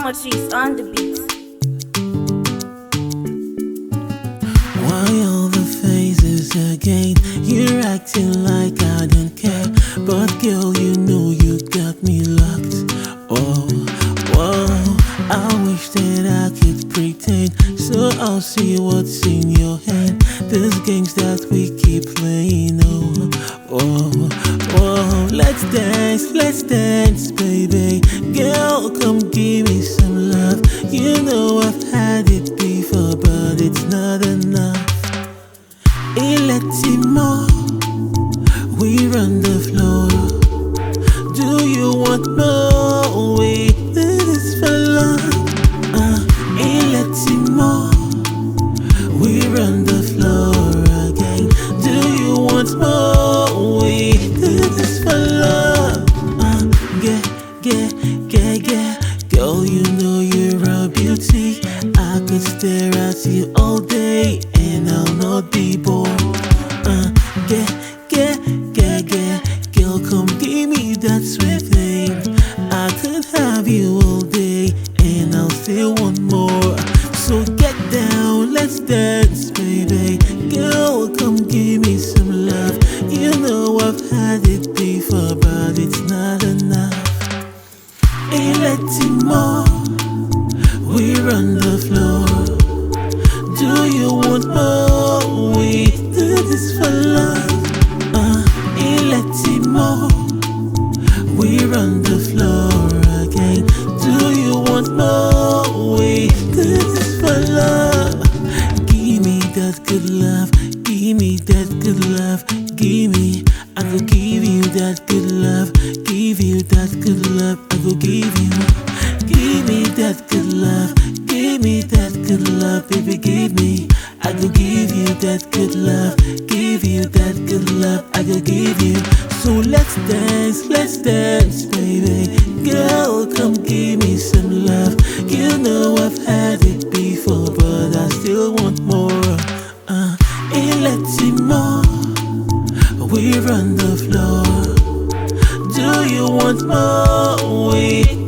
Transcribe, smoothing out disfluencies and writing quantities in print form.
Motrice on the beat. Why all the phases again? You're acting like I don't care, but girl, you know you got me locked. Oh, whoa, I wish that I could pretend, so I'll see what's in your hand. These games that we keep playing, oh, whoa, whoa. Let's dance, baby. Girl, come give me some love. You know I've had it before, but it's not enough. More, we run the floor. Do you want more? We did this for love. More, we run the floor again. Do you want more? We did this for love. Yeah. Girl, you know you're a beauty. I could stare at you all day and I'll not be bored. Girl, come give me that sweet thing. I could have you all day and I'll still want more. So get down, let's dance, baby. Girl, come give me some love. You know I've had it before, but it's not enough. More, we run the floor. Do you want more? We do this for love. More, we run the floor again. Do you want more? We do this for love. Give me that good love. Give me that good love. Give me, I will give you that good love. Give you that good love. I will give you. Give me that good love. Give me that good love, baby. Give me. I will give you that good love. Give you that good love. I will give you. So let's dance, baby. Girl, come give me some love. You know I've had it before, but I still want more. More, we run the floor. Do you want more? We